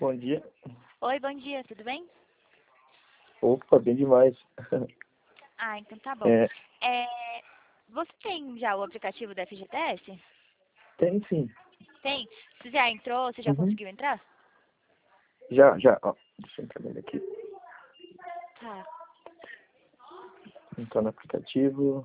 Bom dia. Oi, bom dia, tudo bem? Opa, bem demais. Ah, então tá bom. É, Você tem já o aplicativo da FGTS? tem sim. Tem? Você já entrou? Você já Uhum. conseguiu entrar? Já. Ó, deixa eu entrar nele aqui. Tá. Entrar no aplicativo.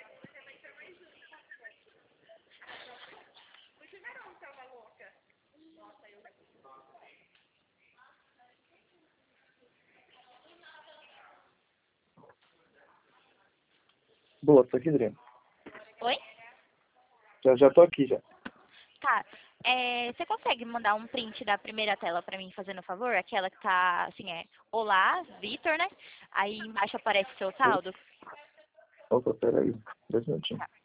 Boa, tô aqui, Adriano. Oi? Já tô aqui, já. Tá. Você consegue mandar um print da primeira tela pra mim, fazendo favor? Aquela que tá, assim, Olá, Vitor, né? Aí embaixo aparece seu saldo. Opa, peraí. 2 minutinhos. Tá.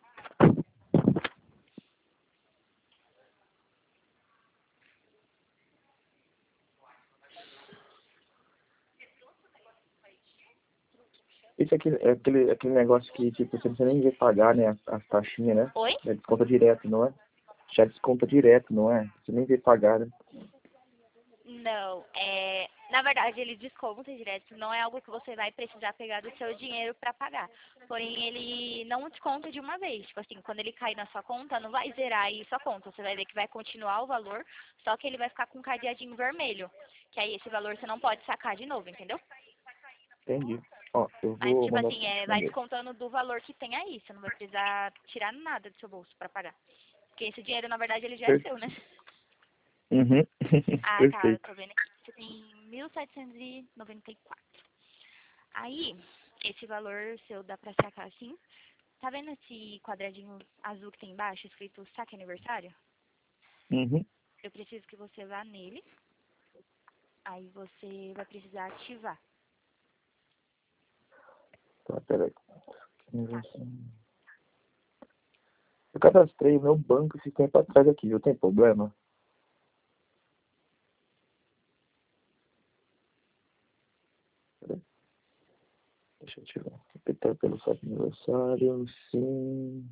Isso aqui é aquele negócio que, tipo, você não precisa nem ver pagar, né? As taxinhas, né? Oi? Já desconta direto, não é? Já desconta direto, não é? Você nem vê pagar, né? Não, na verdade ele desconta direto, não é algo que você vai precisar pegar do seu dinheiro para pagar. Porém, ele não desconta de uma vez. Tipo assim, quando ele cair na sua conta, não vai zerar aí sua conta. Você vai ver que vai continuar o valor, só que ele vai ficar com um cadeadinho vermelho. Que aí esse valor você não pode sacar de novo, entendeu? Entendi. Ó, eu Mas, vou tipo mandar assim, pra vai você. descontando do valor que tem aí. Você não vai precisar tirar nada do seu bolso para pagar. Porque esse dinheiro, na verdade, ele já é seu, né? Uhum. Ah, tá. Eu Perfeito. tô vendo aqui. Você tem 1.794. Aí, esse valor seu dá pra sacar assim. Tá vendo esse quadradinho azul que tem embaixo, escrito saque aniversário? Uhum. Eu preciso que você vá nele. Aí você vai precisar ativar. Tá, peraí. Tá. Eu cadastrei o meu banco esse tempo atrás aqui, viu? Tem problema? Peraí, deixa eu tirar. Optar pelo saque aniversário, sim.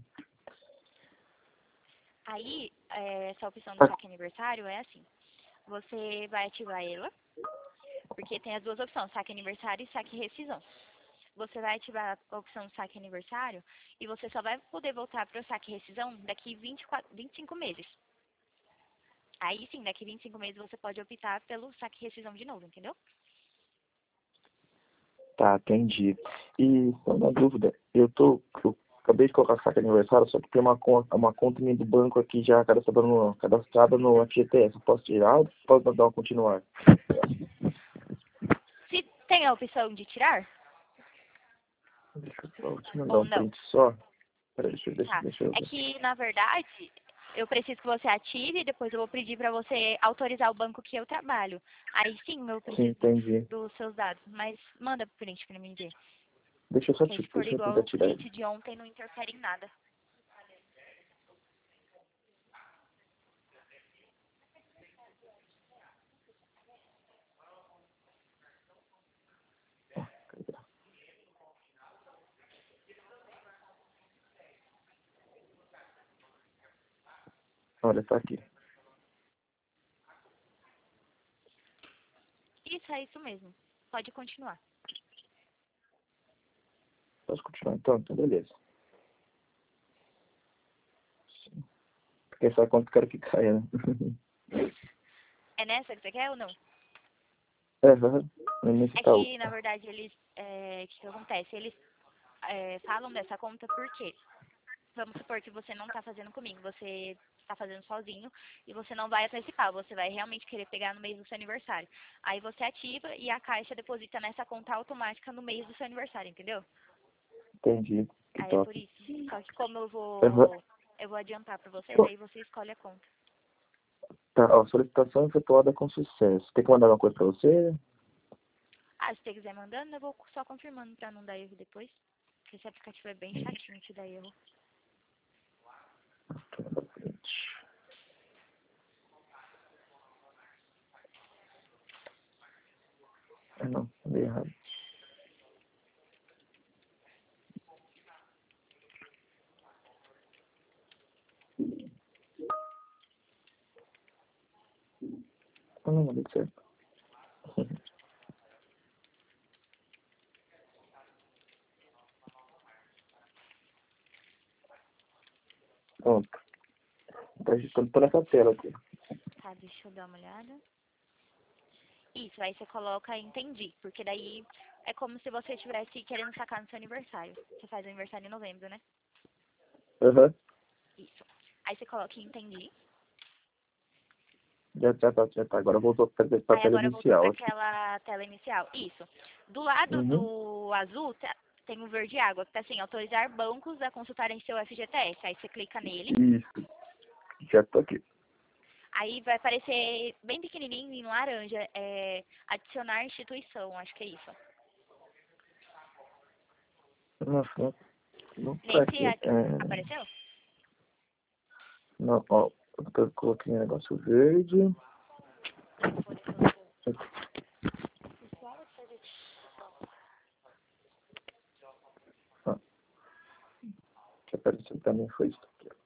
Aí, essa opção do Ah, saque aniversário é assim. Você vai ativar ela, porque tem as duas opções, saque aniversário e saque rescisão. Você vai ativar a opção saque aniversário e você só vai poder voltar para o saque rescisão daqui 25 meses. Aí sim, daqui 25 meses você pode optar pelo saque rescisão de novo, entendeu? tá, entendi. E só uma dúvida, eu acabei de colocar saque aniversário, só que tem uma conta minha do banco aqui já cadastrada no FGTS. Eu posso tirar ou posso dar uma continuar? Se tem a opção de tirar Deixa eu mandar ou um não, print só. Peraí, deixa, eu- deixa, tá? deixa eu É ver. que, na verdade, eu preciso que você ative e depois eu vou pedir para você autorizar o banco que eu trabalho. Aí sim eu Sim, preciso entendi. dos seus dados, mas manda print para mim ver. Deixa eu só Que aí se for deixa eu igual tentar o tirar ele. print de ontem não interfere em nada. Olha, tá aqui. Isso é isso mesmo. Pode continuar. Posso continuar então? Então, beleza. Porque essa conta eu quero que caia, né? É nessa que você quer ou não? Nesse É tá que, na outra. verdade, eles. O que acontece? Eles falam dessa conta porque, vamos supor que você não está fazendo comigo, você está fazendo sozinho e você não vai antecipar, você vai realmente querer pegar no mês do seu aniversário. Aí você ativa e a Caixa deposita nessa conta automática no mês do seu aniversário, entendeu? Entendi. Que Aí é top. por isso. Só que como Aham. eu vou adiantar para você, Pô, daí você escolhe a conta. tá, ó, solicitação efetuada com sucesso. Tem que mandar alguma coisa pra você? Ah, se você quiser mandando, eu vou só confirmando para não dar erro depois. Porque esse aplicativo é bem chatinho de dar erro. Ah, não, dei errado. Ah, não, mandei tudo certo. Pronto. Tá digitando por essa tela aqui. Tá, deixa eu dar uma olhada. Isso, aí você coloca entendi, porque daí é como se você estivesse querendo sacar no seu aniversário. Você faz aniversário em novembro, né? Aham. Isso. Aí você coloca entendi. Já tá. Agora voltou pra Aí tela agora voltou inicial para aqui. aquela tela inicial. Isso. Do lado Uhum. do azul tem um verde água, que tá assim, autorizar bancos a consultarem seu FGTS. Aí você clica nele. Isso. Já tô aqui. Aí vai aparecer bem pequenininho em laranja, adicionar instituição, acho que é isso. Nossa, não tá Nesse aqui. apareceu? Não, ó. Eu coloquei um negócio verde. Ah, que apareceu também foi isso aqui. Ó.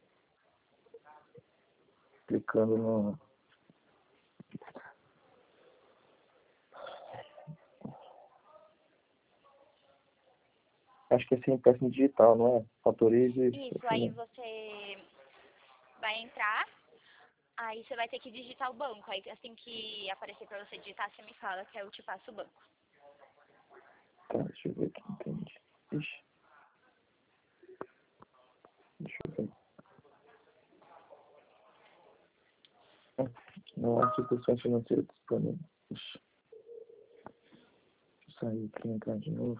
Clicando no... Acho que é sem empréstimo digital, não é? Autorize. Isso, aí você vai entrar, aí você vai ter que digitar o banco. Aí assim que aparecer pra você digitar, você me fala que eu te passo o banco. Tá, deixa eu ver aqui, entendi. Ixi. Deixa eu ver. Não há instituição financeira disponível. Ixi. Deixa eu sair aqui e entrar de novo.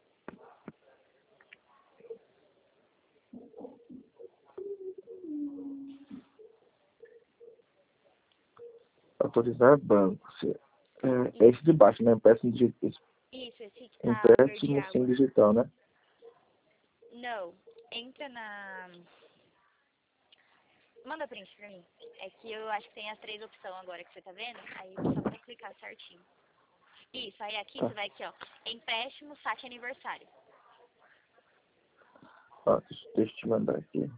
Autorizar banco. É esse de baixo, né? Isso, esse que tá verde Empréstimo sem água. digital, né? Não, entra na... Manda print pra mim. É que eu acho que tem as 3 opções agora que você tá vendo. Aí só pra clicar certinho. Isso, aí aqui Tá. você vai aqui, ó. Empréstimo, saque aniversário. Ó, deixa eu te mandar aqui.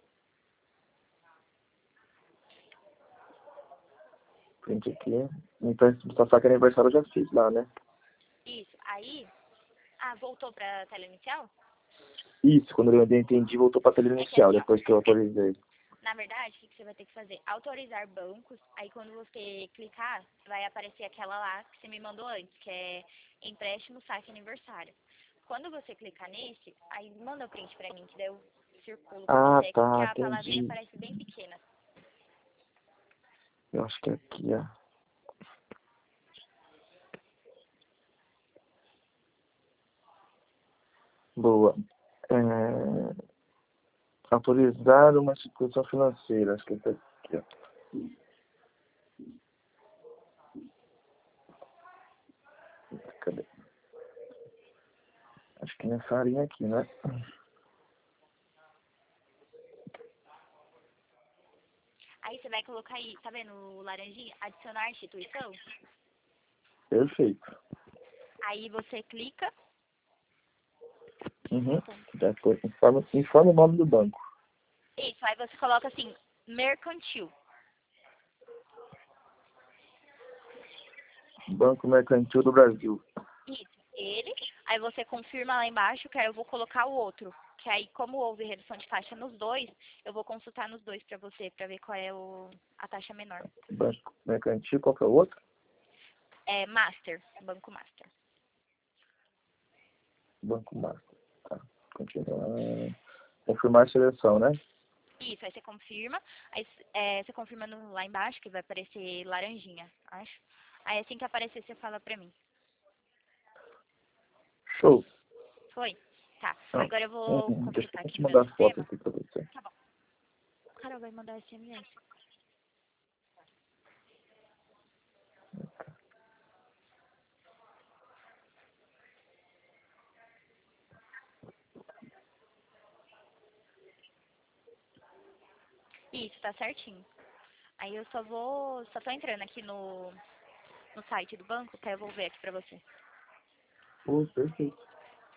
Print aqui. Empréstimo só saca aniversário eu já fiz lá, né? Isso, aí... Ah, voltou pra tela inicial? Isso, quando eu entendi, voltou pra tela É que inicial, assim, ó. depois que eu autorizei. Na verdade, o que você vai ter que fazer? Autorizar bancos, aí quando você clicar, vai aparecer aquela lá que você me mandou antes, que é empréstimo, saque aniversário. Quando você clicar nesse, aí manda o print pra mim, que daí eu circulo pra Ah, você, que tá, a palavrinha entendi. parece bem pequena. Eu acho que é aqui, ó. Boa. Autorizar uma instituição financeira. Acho que é aqui, ó. Cadê? Acho que nessa linha aqui, né? Aí você vai colocar aí, tá vendo o laranjinha? Adicionar instituição. Perfeito. Aí você clica. Uhum. Já foi. Informa o nome do banco. Isso, aí você coloca assim, mercantil. Banco Mercantil do Brasil. Isso, ele. Aí você confirma lá embaixo que aí eu vou colocar o outro. Que aí, como houve redução de taxa nos dois, eu vou consultar nos dois pra você, pra ver qual é a taxa menor. Banco Mercantil, qual que é o outro? É Master, Banco Master. Banco Master. Tá. Continuar. Confirmar a seleção, né? Isso, aí você confirma. Aí você confirma lá embaixo, que vai aparecer laranjinha, acho. Aí assim que aparecer, você fala pra mim. Show. Foi? Tá. Ah, Agora eu vou deixa consultar eu aqui te no meu mandar a foto sistema. aqui pra você. Tá bom. O cara vai mandar SMS. Isso, tá certinho. Aí eu só tô entrando aqui no site do banco, que aí eu vou ver aqui pra você. Pô, perfeito.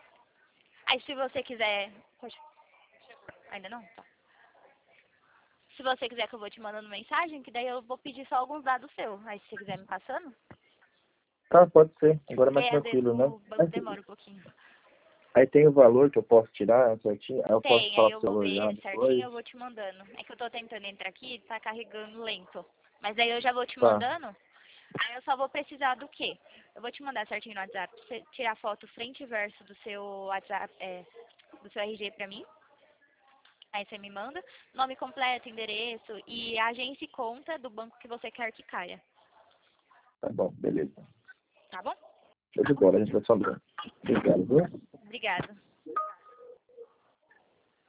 Aí se você quiser... Pode... Ainda não? Tá. Se você quiser que eu vou te mandando mensagem, que daí eu vou pedir só alguns dados seus. Aí se você quiser me passando, Tá, pode ser. Agora é mais porque às vezes tranquilo, né? o banco demora um pouquinho. Aí tem o valor que eu posso tirar certinho. Aí eu posso Tem, aí falar pro eu seu vou valor já ver certinho e depois. eu vou te mandando. É que eu tô tentando entrar aqui e tá carregando lento. Mas daí eu já vou te Tá, mandando. Aí eu só vou precisar do quê? Eu vou te mandar certinho no WhatsApp, pra você tirar foto frente e verso do seu WhatsApp, do seu RG pra mim. Aí você me manda nome completo, endereço e agência e conta do banco que você quer que caia. tá bom, beleza. Tá bom? Show de bola, a gente vai falando. Obrigado, viu? Obrigada.